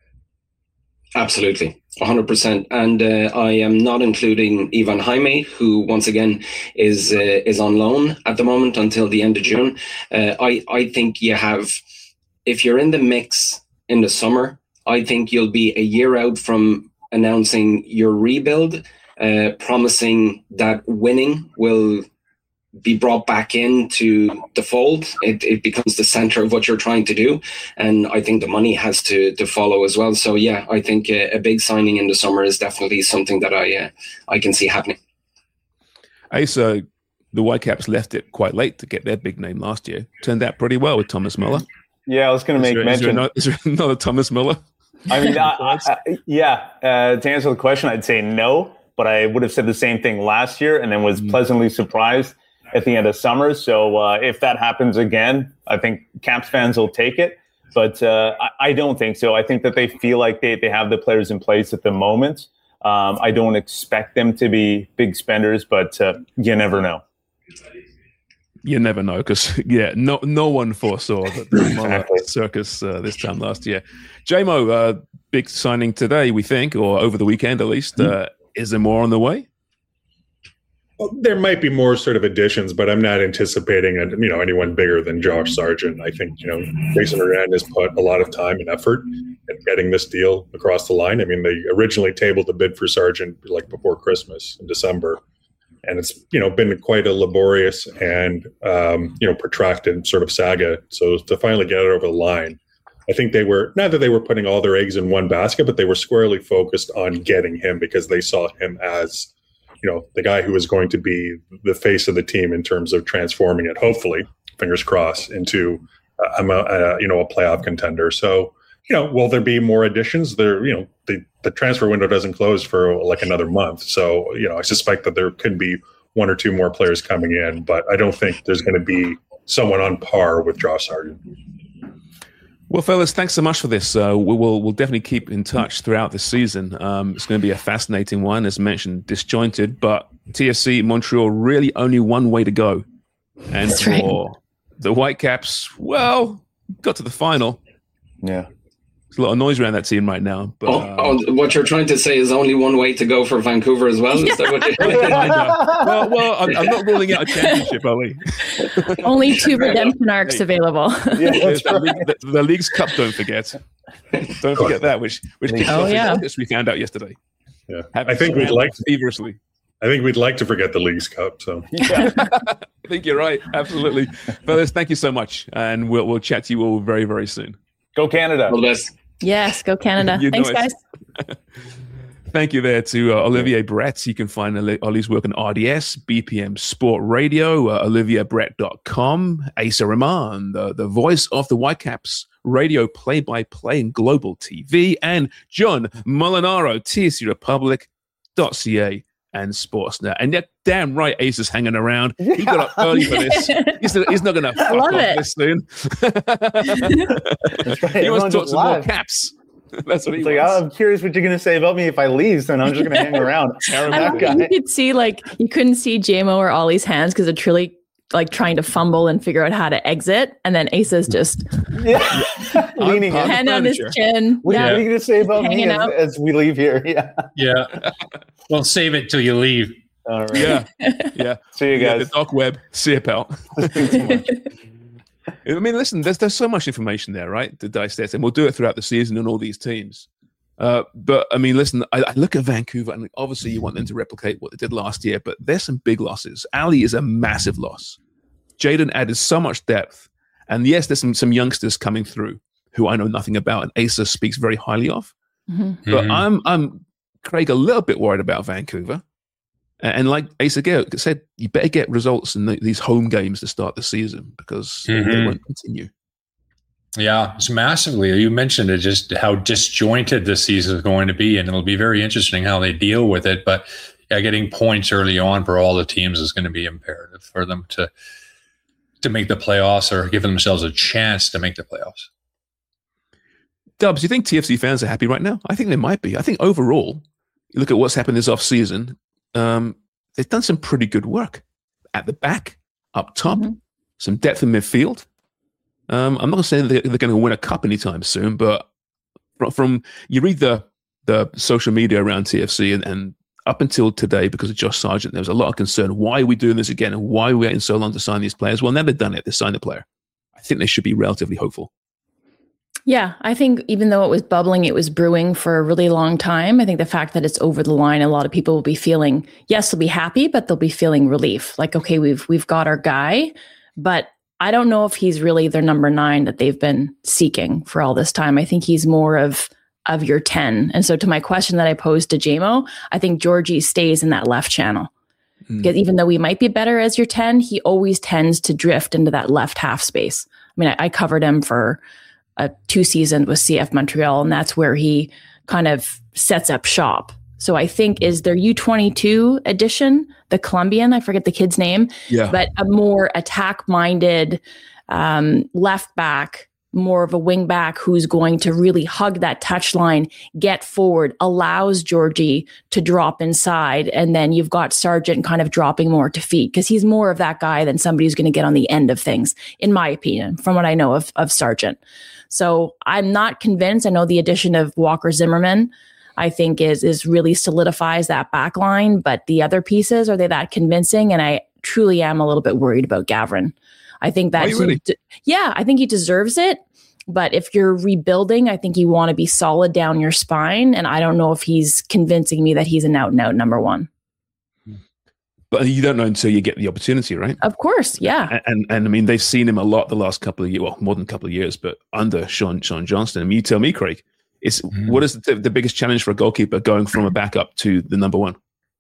Absolutely, one hundred percent. And uh, I am not including Ivan Jaime, who once again is uh, is on loan at the moment until the end of June. Uh, I, I think you have, if you're in the mix in the summer, I think you'll be a year out from announcing your rebuild, uh, promising that winning will be brought back into the fold. It, it becomes the center of what you're trying to do. And I think the money has to to follow as well. So yeah, I think a, a big signing in the summer is definitely something that I uh, I can see happening. Ace, uh, the Whitecaps left it quite late to get their big name last year. Turned out pretty well with Thomas Muller. Yeah, I was going to make there, mention. Is there, not, is there another Thomas Muller? I mean, I, I, I, yeah, uh, to answer the question, I'd say no, but I would have said the same thing last year and then was mm. pleasantly surprised at the end of summer. So uh, if that happens again, I think Caps fans will take it. But uh, I, I don't think so. I think that they feel like they, they have the players in place at the moment. Um, I don't expect them to be big spenders, but uh, you never know. You never know because, yeah, no no one foresaw that the exactly. circus uh, this time last year. J M O, uh, big signing today, we think, or over the weekend at least. Uh, is there more on the way? Well, there might be more sort of additions, but I'm not anticipating a, you know anyone bigger than Josh Sargent. I think you know Jason Hernandez put a lot of time and effort in getting this deal across the line. I mean, they originally tabled the bid for Sargent like before Christmas in December, and it's you know been quite a laborious and um, you know protracted sort of saga. So to finally get it over the line, I think they were not that they were putting all their eggs in one basket, but they were squarely focused on getting him because they saw him as you know, the guy who was going to be the face of the team in terms of transforming it, hopefully, fingers crossed, into a, a you know a playoff contender. So, you know, will there be more additions? There, you know, the, the transfer window doesn't close for like another month. So, you know, I suspect that there could be one or two more players coming in, but I don't think there's going to be someone on par with Josh Sargent. Well, fellas, thanks so much for this. Uh, we will we'll definitely keep in touch throughout the season. Um, it's going to be a fascinating one, as mentioned, disjointed, but T F C Montreal really only one way to go. And That's for right. the Whitecaps, well, got to the final. Yeah. There's a lot of noise around that team right now. But oh, uh, oh, what you're trying to say is only one way to go for Vancouver as well? Is that what you're I know. Well, well I'm, I'm not ruling out a championship, Ali. Only two redemption arcs available. Yeah, that's the, right. league, the, the League's Cup, don't forget. Don't forget that, which which kicked Oh, off in yeah. August, we found out yesterday. Yeah, Having I think we'd like to, feverishly. I think we'd like to forget the League's Cup. So Yeah. I think you're right. Absolutely. Fellas, thank you so much. And we'll we'll chat to you all very, very soon. Go Canada. All the best. Yes, go Canada. You know Thanks, it. guys. Thank you there to uh, Olivier Brett. You can find Oli- Ollie's work on R D S, B P M Sport Radio, uh, olivia brett dot com, Asa Rahman, the, the voice of the Whitecaps radio play-by-play and global T V, and John Molinaro, T S C Republic dot C A and Sportsnet. And yet, damn right, Ace is hanging around. He got up early for this. He's, he's not going to fuck love off it. this soon. That's right. He wants Everyone to talk just some more live. Caps. That's what he It's like, wants. I'm curious what you're going to say about me if I leave, and I'm just going to hang around. I That love guy. that you could see, like, you couldn't see J M O or Ollie's hands because they're truly like trying to fumble and figure out how to exit. And then Asa's just Yeah. Leaning I'm in. hand on his furniture. chin. What, Yeah. what are you going to say about me Hanging as, out. as we leave here? Yeah. Yeah. Well, save it till you leave. All right. Yeah, yeah. See you Yeah, guys. the dark web. See you, pal. I mean, listen, there's there's so much information there, right, to dissect, and we'll do it throughout the season and all these teams. Uh, but I mean, listen, I, I look at Vancouver, and obviously you want them to replicate what they did last year, but there's some big losses. Ali is a massive loss. Jaden added so much depth, and yes, there's some some youngsters coming through who I know nothing about, and Asa speaks very highly of. Mm-hmm. But Mhm. I'm I'm Craig a little bit worried about Vancouver. And like Asa Gale said, you better get results in the, these home games to start the season because they Mhm. won't continue. Yeah, it's massively. You mentioned it, just how disjointed this season is going to be, and it'll be very interesting how they deal with it. But yeah, getting points early on for all the teams is going to be imperative for them to to make the playoffs or give themselves a chance to make the playoffs. Dubs, you think T F C fans are happy right now? I think they might be. I think overall, you look at what's happened this offseason, um, they've done some pretty good work at the back, up top, Mhm. some depth in midfield. Um, I'm not saying they're, they're going to win a cup anytime soon, but from, from you read the the social media around T F C and, and up until today, because of Josh Sargent, there was a lot of concern. Why are we doing this again? And why are we waiting so long to sign these players? Well, now they've done it. They signed the player. I think they should be relatively hopeful. Yeah, I think even though it was bubbling, it was brewing for a really long time. I think the fact that it's over the line, a lot of people will be feeling, yes, they'll be happy, but they'll be feeling relief. Like, okay, we've we've got our guy, but I don't know if he's really their number nine that they've been seeking for all this time. I think he's more of of your ten. And so to my question that I posed to J-Mo, I think Georgie stays in that left channel. Mm. Because even though he might be better as your ten, he always tends to drift into that left half space. I mean, I, I covered him for uh, two seasons with C F Montreal, and that's where he kind of sets up shop. So I think is their U twenty-two edition, the Colombian, I forget the kid's name, Yeah. but a more attack-minded um, left back, more of a wing back who's going to really hug that touchline, get forward, allows Georgie to drop inside, and then you've got Sargent kind of dropping more to feet because he's more of that guy than somebody who's going to get on the end of things, in my opinion, from what I know of, of Sargent. So I'm not convinced. I know the addition of Walker Zimmerman, I think is is really solidifies that back line, but the other pieces, are they that convincing? And I truly am a little bit worried about Gavrin. I think that, Are you really? he, yeah, I think he deserves it. But if you're rebuilding, I think you want to be solid down your spine. And I don't know if he's convincing me that he's an out and out number one. But you don't know until you get the opportunity, right? Of course. Yeah. And, and and I mean, they've seen him a lot the last couple of years, well, more than a couple of years, but under Sean Sean Johnston. I mean, you tell me, Craig, it's, Mhm. what is the, the biggest challenge for a goalkeeper going from a backup to the number one?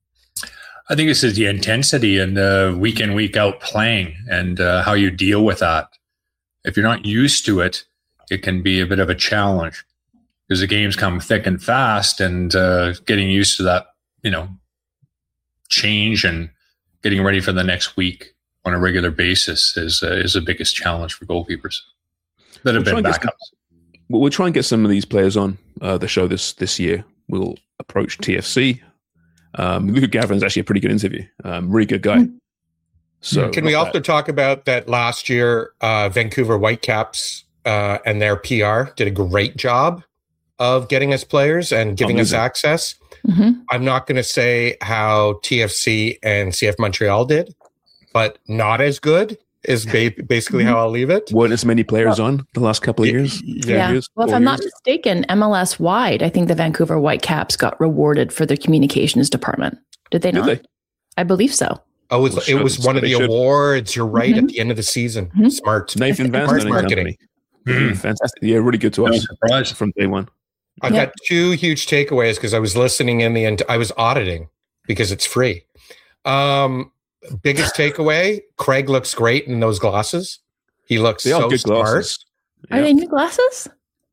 I think this is the intensity and the week in, week out playing and uh, how you deal with that. If you're not used to it, it can be a bit of a challenge because the games come thick and fast, and uh, getting used to that, you know, change and getting ready for the next week on a regular basis is uh, is the biggest challenge for goalkeepers that have We'll been try and get backups. some- We'll we'll try and get some of these players on uh, the show this this year. We'll approach T F C. Um, Luke Gavrin's actually a pretty good interview. Um, really good guy. So Can we not also bad. talk about that last year, uh, Vancouver Whitecaps uh, and their P R did a great job of getting us players and giving us Amazing. access. Mm-hmm. I'm not going to say how T F C and C F Montreal did, but not as good is ba- basically how I'll leave it. Weren't as many players on the last couple of years? Yeah. years, Well, if four I'm not years? mistaken, M L S wide, I think the Vancouver Whitecaps got rewarded for their communications department. Did they Did not? they? I believe so. Oh, it was, Well, it sure, was so one of they the should. awards. You're right Mhm. at the end of the season. Mhm. Smart. Nathan Van Smart Zandt and marketing. company. Mm. Fantastic. Yeah, really good to No us surprise. from day one. I've Yeah. got two huge takeaways because I was listening in the end. I was auditing because it's free. Um, biggest takeaway: Craig looks great in those glasses. He looks They are so good smart. glasses. Are Yeah. they new glasses?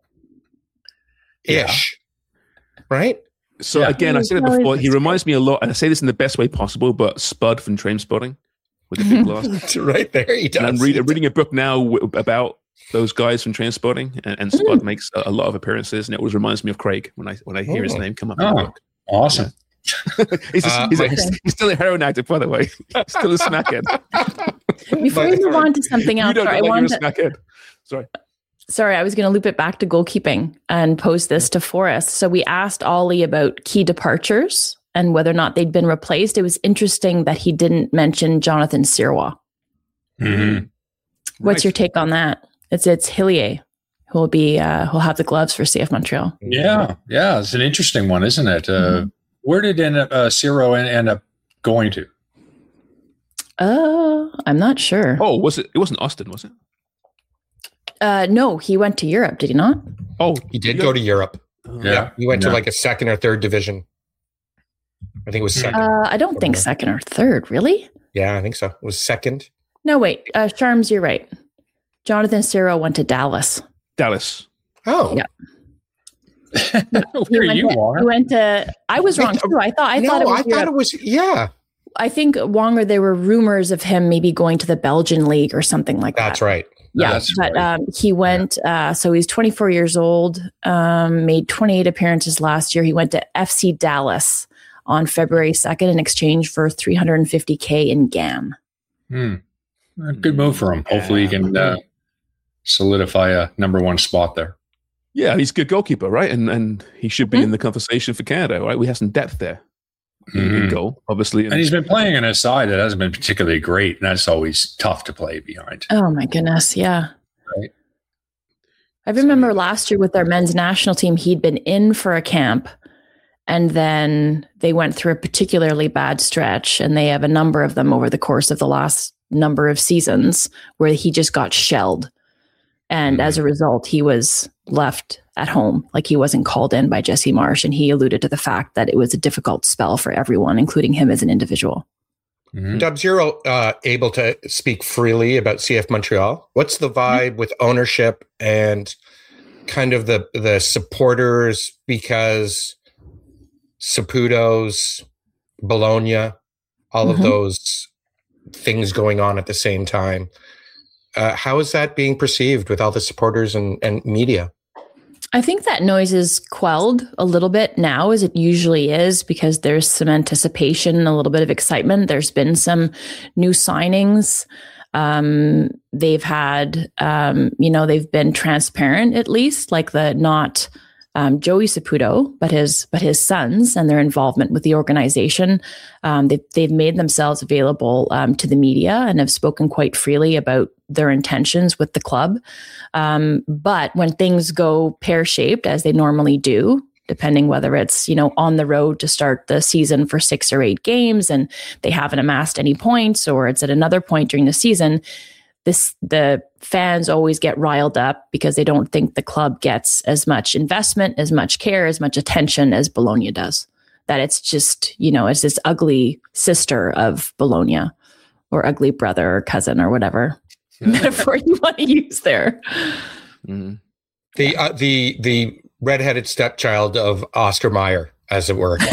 Ish, right? So Yeah. again, I said it Well, before. He it's- reminds me a lot, and I say this in the best way possible, but Spud from Train Spotting with the big glasses. right there, he does. And I'm read, reading a book now w- about those guys from Train Spotting, and, and Spud makes a, a lot of appearances, and it always reminds me of Craig when I when I hear his Oh. name come up in Oh. the book. Awesome. he's, just, Uh, he's, a, okay. he's still a heroin addict, by the way. He's still a smackhead. Before we move on to something You else, don't sorry, I look like wanted you're to, a smackhead. Sorry. sorry, I was going to loop it back to goalkeeping and pose this to Forrest. So we asked Ollie about key departures and whether or not they'd been replaced. It was interesting that he didn't mention Jonathan Sirois. Mhm. What's Right. your take on that? It's it's Hillier who will be uh, who'll have the gloves for C F Montreal. Yeah, yeah, it's an interesting one, isn't it? Uh, Mm-hmm. Where did end up, uh, Ciro en- end up going to? Uh, I'm not sure. Oh, was it? It wasn't Austin, was it? Uh, no, he went to Europe, did he not? Oh, He did go to Europe. Yeah, He went yeah. to like a second or third division. I think it was second. Uh, I don't think second or third. Really? yeah, I think so. It was second. No, wait. Uh, Charms, you're right. Jonathan Ciro went to Dallas. Dallas. Oh, Yeah. Oh, He here went you to, are. He went to. I was wrong too. I thought. I no, thought it was. I thought Europe. it was. Yeah, I think Wonger. There were rumors of him maybe going to the Belgian league or something like that. that's right. Yeah, That's but right. um, he went. Uh, so he's twenty-four years old. Um, made twenty-eight appearances last year. He went to F C Dallas on February second in exchange for three hundred fifty K in G A M. Hmm. A good move for him. Hopefully, he can uh, solidify a number one spot there. Yeah, he's a good goalkeeper, right? And and he should be Mhm. in the conversation for Canada, right? We have some depth there. In Mhm. goal, obviously. And he's been playing in a side that hasn't been particularly great, and that's always tough to play behind. Oh my goodness, yeah. Right. I remember last year with our men's national team, he'd been in for a camp, and then they went through a particularly bad stretch, and they have a number of them over the course of the last number of seasons where he just got shelled. And as a result, he was left at home. Like he wasn't called in by Jesse Marsh. And he alluded to the fact that it was a difficult spell for everyone, including him as an individual. Mhm. Dubs, you're uh, able to speak freely about C F Montreal. What's the vibe with ownership and kind of the the supporters? Because Saputo's, Bologna, all of Mhm. those things going on at the same time. Uh, how is that being perceived with all the supporters and, and media? I think that noise is quelled a little bit now, as it usually is, because there's some anticipation, a little bit of excitement. There's been some new signings. Um, they've had, um, you know, they've been transparent at least, like the not um, Joey Saputo, but his but his sons and their involvement with the organization. Um, they've they've made themselves available um, to the media and have spoken quite freely about their intentions with the club. Um, but when things go pear-shaped, as they normally do, depending whether it's, you know, on the road to start the season for six or eight games and they haven't amassed any points, or it's at another point during the season, this the fans always get riled up because they don't think the club gets as much investment, as much care, as much attention as Bologna does. That it's just, you know, it's this ugly sister of Bologna, or ugly brother or cousin or whatever metaphor you want to use there. Mhm. The uh, the the redheaded stepchild of Oscar Mayer, as it were.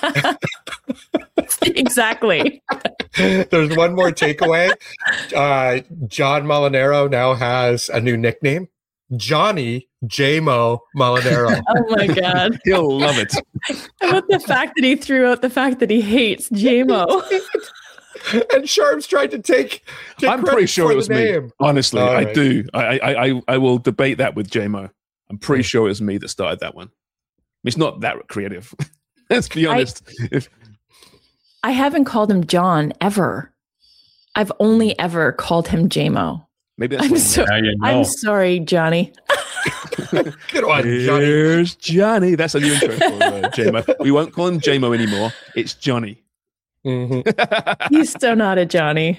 Exactly. There's one more takeaway. Uh, John Molinaro now has a new nickname, Johnny J-Mo Molinaro. Oh my God. He'll love it. How about the fact that he threw out the fact that he hates J M O? And Sharps tried to take. take I'm credit pretty sure for it the was me. name. Honestly, All I right. do. I, I I I will debate that with J M O. I'm pretty sure it was me that started that one. It's not that creative. Let's be honest. if I haven't called him John ever. I've only ever called him J M O. maybe that's I'm what- so Now you know. I'm sorry, Johnny. Good one, Johnny. Here's Johnny. That's a new intro for uh, J M O. We won't call him J M O anymore. It's Johnny. Mhm. He's still not a Johnny.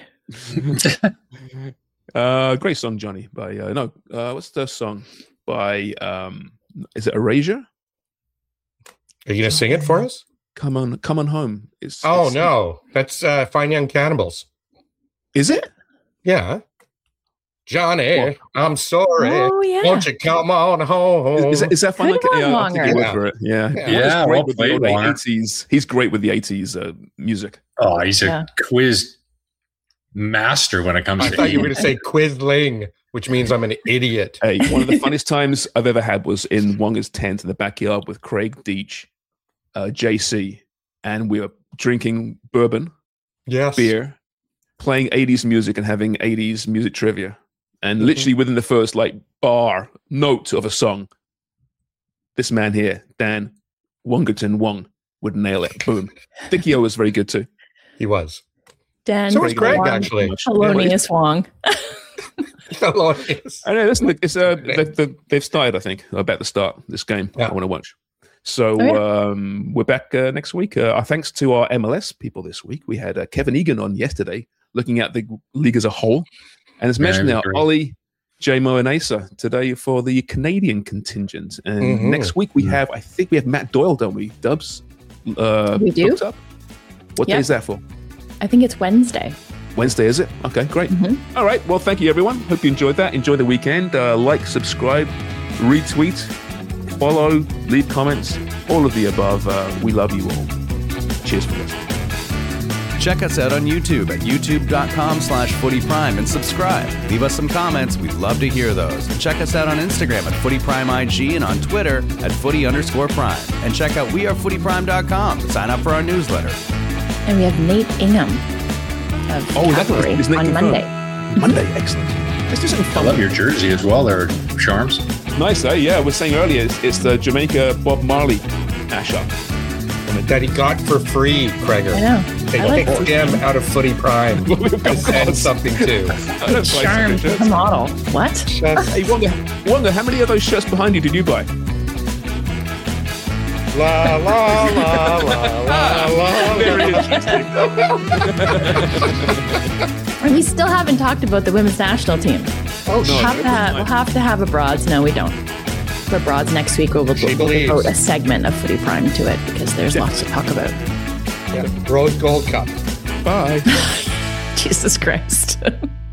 uh, great song, Johnny. By uh, no, uh, what's the song by? Um, is it Erasure? Are you going to sing it for us? Come on, come on home. It's, Oh, it's- no. That's uh, Fine Young Cannibals. Is it? Yeah. Johnny, What? I'm sorry. Oh yeah. Won't you come on home? Is, is, that, is that fun? Good Like, one, yeah, I'll take your Wonger. word for it. Yeah, Yeah. Wonger's Yeah, great well with the played, old Wonger. eighties. He's great with the eighties uh, music. Oh, he's a Yeah. quiz master when it comes I to thought you were eating. going to say Quizling, which means I'm an idiot. Hey, one of the funniest times I've ever had was in Wonger's tent in the backyard with Craig Deach, uh, J C, and we were drinking bourbon, Yes. beer, playing eighties music, and having eighties music trivia. And literally within the first like bar note of a song, this man here, Dan Wongerton Wong, would nail it. Boom. Dickie O was very good too. He was. Dan. So was Greg, Wong. actually. Thelonious Wong. Thelonious. I know. Listen, it's uh, they, they, they've started. I think about to start this game. Yeah. I want to watch. So Oh, yeah. um, we're back uh, next week. Uh, our thanks to our M L S people this week. We had uh, Kevin Egan on yesterday, looking at the league as a whole, and as mentioned Yeah, now, great. Ollie, J Mo, and Asa today for the Canadian contingent. And Mhm. next week we have, I think we have Matt Doyle, don't we? Dubs. Uh, We do? hooked Up? What Yeah. day is that for? I think it's Wednesday. Wednesday, is it? Okay, great. Mhm. All right. Well, thank you, everyone. Hope you enjoyed that. Enjoy the weekend. Uh, like, subscribe, retweet, follow, leave comments, all of the above. Uh, we love you all. Cheers for listening. Check us out on YouTube at youtube.com slash footyprime and subscribe. Leave us some comments. We'd love to hear those. And check us out on Instagram at footyprimeig and on Twitter at footy underscore prime. And check out wearefootyprime dot com to sign up for our newsletter. And we have Nate Ingham of Oh, that's Cavalry is Nate on confirmed? Monday. Monday, excellent. Let's do something I fun. love your jersey as well there, Charms. Nice, eh? Yeah, we were saying earlier, it's, it's the Jamaica Bob Marley mashup. That he got for free, Kreger. I know. They I like picked him out of Footy Prime to send something to. I don't buy Charmed shirts. the model. What? Hey, wonder, wonder how many of those shirts behind you did you buy? La la la la la la. Very interesting. And we still haven't talked about the women's national team. Oh, No, We'll have, to have, we'll have to have a Broads. No, we don't. For Broads next week, we'll, we'll, She we'll believes. devote a segment of Footy Prime to it because there's lots to talk about. yeah. Rose Gold Cup. Bye. Jesus Christ.